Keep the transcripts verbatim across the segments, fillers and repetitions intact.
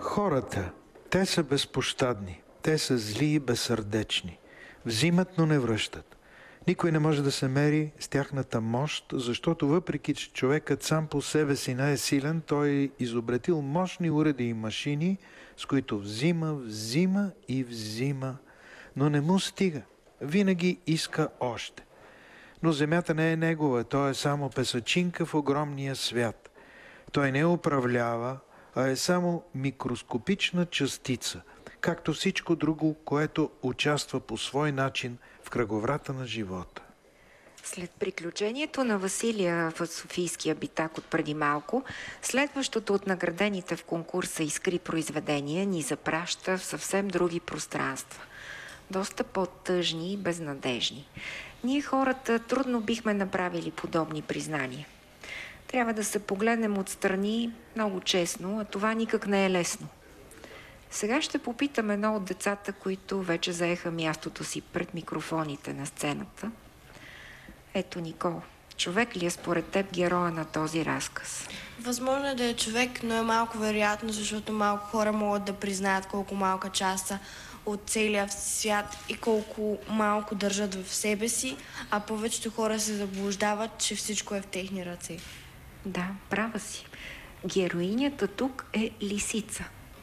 Хората, те са безпощадни, те са зли и безсърдечни. Взимат, но не връщат. Никой не може да се мери с тяхната мощ, защото въпреки, че човекът сам по себе си не е силен, той е изобретил мощни уреди и машини, с които взима, взима и взима, но не му стига. Винаги иска още. Но земята не е негова, той е само песачинка в огромния свят. Той не управлява, а е само микроскопична частица, както всичко друго, което участва по свой начин в кръговрата на живота. След приключението на Василия в Софийския битак от преди малко, следващото от наградените в конкурса Искри произведения ни запраща в съвсем други пространства. Доста по-тъжни и безнадежни. Ние хората трудно бихме направили подобни признания. Трябва да се погледнем отстрани много честно, а това никак не е лесно. Сега ще попитам едно от децата, които вече заеха мястото си пред микрофоните на сцената. Ето, Никол, човек ли е според теб героя на този разказ? Възможно е да е човек, но е малко вероятно, защото малко хора могат да признаят колко малка част са от целия свят и колко малко държат в себе си, а повечето хора се заблуждават, че всичко е в техни ръце. Да, права си. Героинята тук е лисица.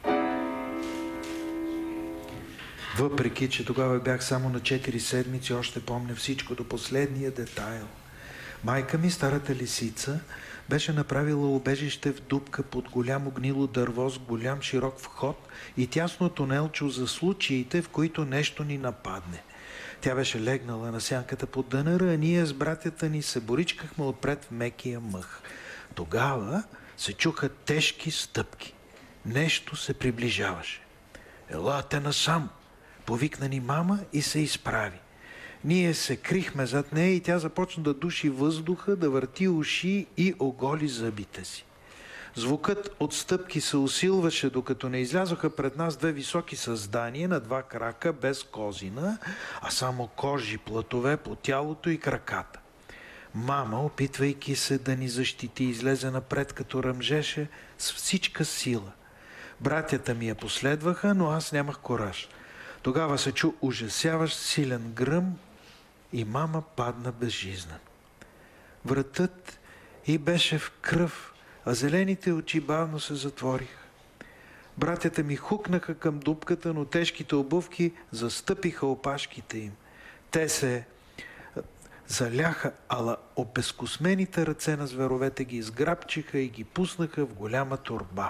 Въпреки, че тогава бях само на четири седмици, още помня всичко до последния детайл. Майка ми, старата лисица, беше направила убежище в дупка под голямо гнило дърво с голям широк вход и тясно тунелчо за случаите, в които нещо ни нападне. Тя беше легнала на сянката под дънера, а ние с братята ни се боричкахме отпред в мекия мъх. Тогава се чуха тежки стъпки. Нещо се приближаваше. Елате насам! Повикна ни мама и се изправи. Ние се крихме зад нея и тя започна да души въздуха, да върти уши и оголи зъбите си. Звукът от стъпки се усилваше, докато не излязоха пред нас две високи създания на два крака без козина, а само кожи платове по тялото и краката. Мама, опитвайки се да ни защити, излезе напред, като ръмжеше с всичка сила. Братята ми я последваха, но аз нямах кораж. Тогава се чу ужасяващ силен гръм и мама падна безжизнена. Вратът й беше в кръв, а зелените очи бавно се затвориха. Братята ми хукнаха към дупката, но тежките обувки застъпиха опашките им. Те се заляха, ала обезкосмените ръце на зверовете ги изграбчиха и ги пуснаха в голяма торба.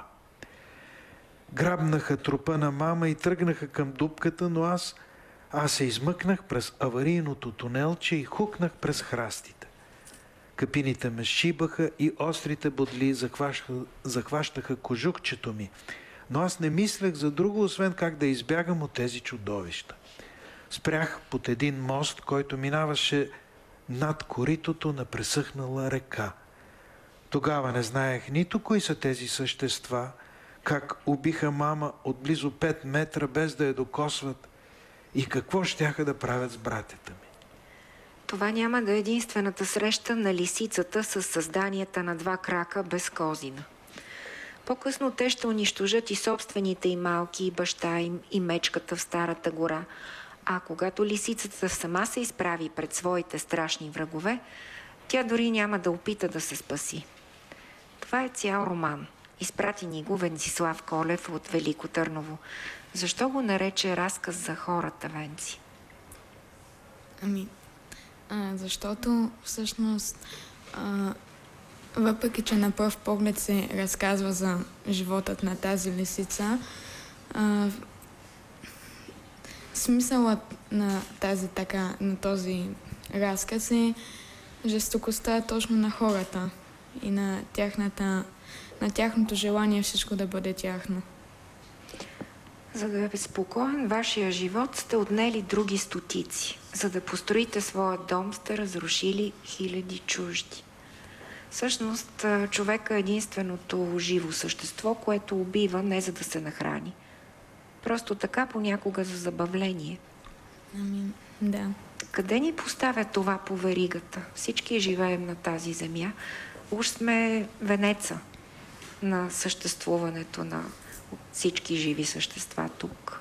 Грабнаха трупа на мама и тръгнаха към дупката, но аз, аз се измъкнах през аварийното тунелче и хукнах през храстите. Капините ме шибаха и острите бодли захващаха, захващаха кожукчето ми, но аз не мислех за друго, освен как да избягам от тези чудовища. Спрях под един мост, който минаваше над коритото на пресъхнала река. Тогава не знаех нито кои са тези същества, как убиха мама от близо пет метра без да я докосват и какво щяха да правят с братята ми. Това няма да е единствената среща на лисицата с създанията на два крака без козина. По-късно те ще унищожат и собствените им малки, и баща им, и мечката в Старата гора. А когато лисицата сама се изправи пред своите страшни врагове, тя дори няма да опита да се спаси. Това е цял роман. Изпрати ни го Венцислав Колев от Велико Търново. Защо го нарече разказ за хората, Венци? Ами, а, защото всъщност, а, въпреки че на пръв поглед се разказва за животът на тази лисица, а, смисълът на тази така, на този разказ е жестокостта точно на хората и на тяхната на тяхното желание всичко да бъде тяхно. За да е безпокоен вашия живот, сте отнели други стотици. За да построите своя дом, сте разрушили хиляди чужди. Всъщност, човека е единственото живо същество, което убива не за да се нахрани. Просто така понякога за забавление. Ами, да. Къде ни поставя това по веригата? Всички живеем на тази земя. Уж сме венеца на съществуването на от всички живи същества тук.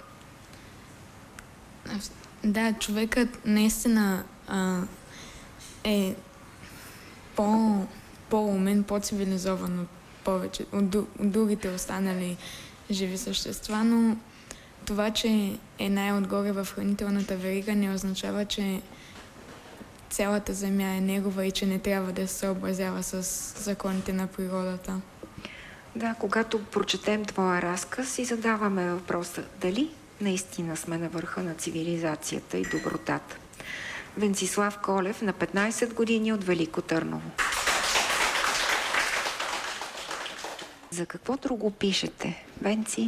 Да, човекът наистина а, е по, по-умен, по-цивилизован от повече, от, от другите останали живи същества, но това, че е най-отгоре в хранителната верига, не означава, че цялата земя е негова и че не трябва да се съобразява с законите на природата. Да, когато прочетем твоя разказ и задаваме въпроса дали наистина сме на върха на цивилизацията и добротата. Венцислав Колев на петнайсет години от Велико Търново. За какво друго пишете, Венци?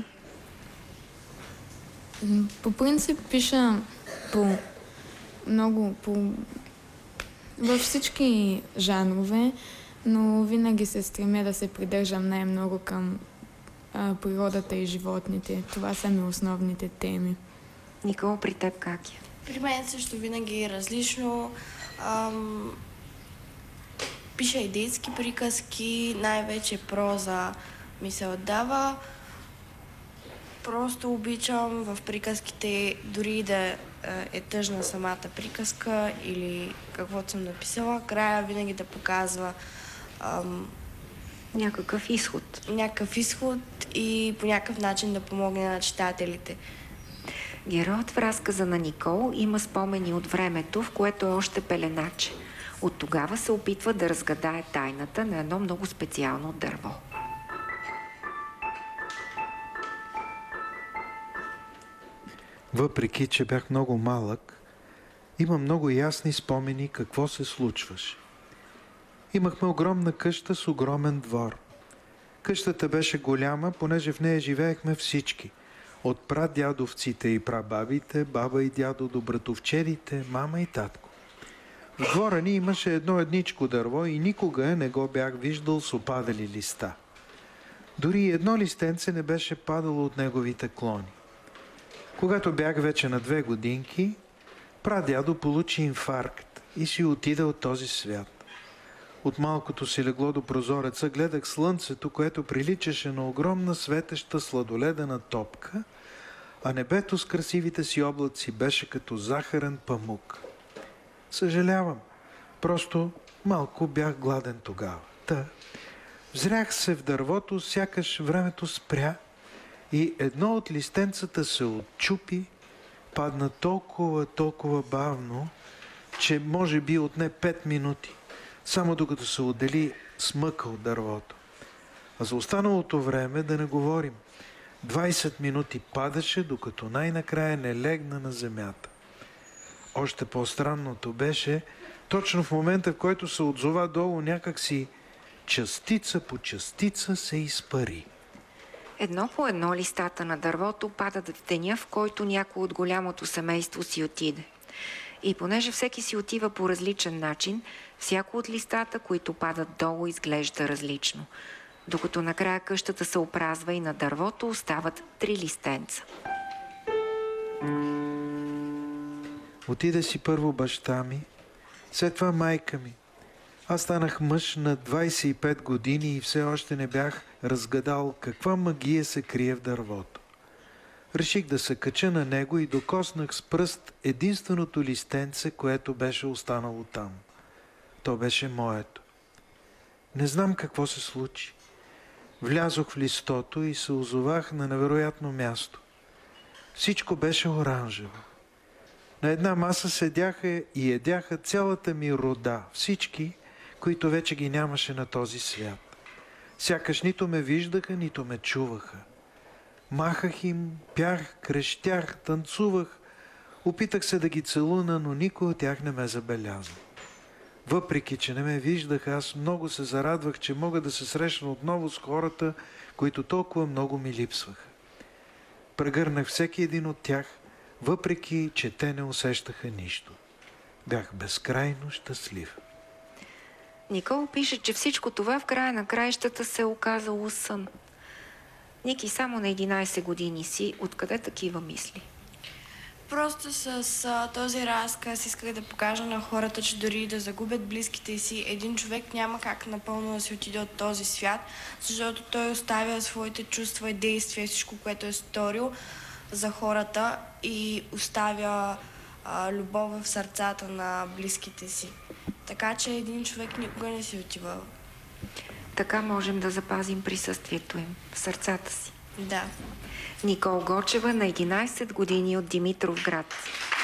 По принцип пиша по много, по... във всички жанрове, но винаги се стремя да се придържам най-много към а, природата и животните. Това са ми основните теми. Никола, при теб как е? При мен също винаги е различно. Ам... Пиша и детски приказки, най-вече проза ми се отдава. Просто обичам в приказките, дори да е тъжна самата приказка или каквото съм написала, края винаги да показва ам, някакъв изход. Някакъв изход и по някакъв начин да помогне на читателите. Героят в разказа на Никол има спомени от времето, в което е още пеленаче. От тогава се опитва да разгадае тайната на едно много специално дърво. Въпреки че бях много малък, има много ясни спомени какво се случваше. Имахме огромна къща с огромен двор. Къщата беше голяма, понеже в нея живеехме всички. От прадядовците и прабабите, баба и дядо до братовчедите, мама и татко. В двора ни имаше едно едничко дърво и никога не го бях виждал с опадали листа. Дори едно листенце не беше падало от неговите клони. Когато бях вече на две годинки, прадядо получи инфаркт и си отиде от този свят. От малкото си легло до прозореца гледах слънцето, което приличаше на огромна светеща сладоледена топка, а небето с красивите си облаци беше като захарен памук. Съжалявам, просто малко бях гладен тогава. Та, взрях се в дървото, сякаш времето спря и едно от листенцата се отчупи, падна толкова, толкова бавно, че може би отне пет минути, само докато се отдели смъка от дървото. А за останалото време да не говорим. двайсет минути падаше, докато най-накрая не легна на земята. Още по-странното беше, точно в момента, в който се отзова долу, някакси частица по частица се изпари. Едно по едно листата на дървото падат в деня, в който някой от голямото семейство си отиде. И понеже всеки си отива по различен начин, всяко от листата, които падат долу, изглежда различно. Докато накрая къщата се опразва и на дървото остават три листенца. Отиде си първо баща ми, след това майка ми. Аз станах мъж на двайсет и пет години и все още не бях разгадал каква магия се крие в дървото. Реших да се кача на него и докоснах с пръст единственото листенце, което беше останало там. То беше моето. Не знам какво се случи. Влязох в листото и се озовах на невероятно място. Всичко беше оранжево. На една маса седяха и едяха цялата ми рода, всички, които вече ги нямаше на този свят. Сякаш нито ме виждаха, нито ме чуваха. Махах им, пях, крещях, танцувах. Опитах се да ги целуна, но никой от тях не ме забеляза. Въпреки че не ме виждаха, аз много се зарадвах, че мога да се срещна отново с хората, които толкова много ми липсваха. Прегърнах всеки един от тях, въпреки че те не усещаха нищо. Бях безкрайно щастлив. Никол пише, че всичко това в края на краищата се е оказало сън. Ники, само на единайсет години си. Откъде такива мисли? Просто с а, този разказ исках да покажа на хората, че дори да загубят близките си, един човек няма как напълно да си отиде от този свят, защото той оставя своите чувства и действия, всичко, което е сторил за хората и оставя а, любов в сърцата на близките си. Така че един човек никога не си отива. Така можем да запазим присъствието им в сърцата си. Да. Никол Гочева на единайсет години от Димитровград.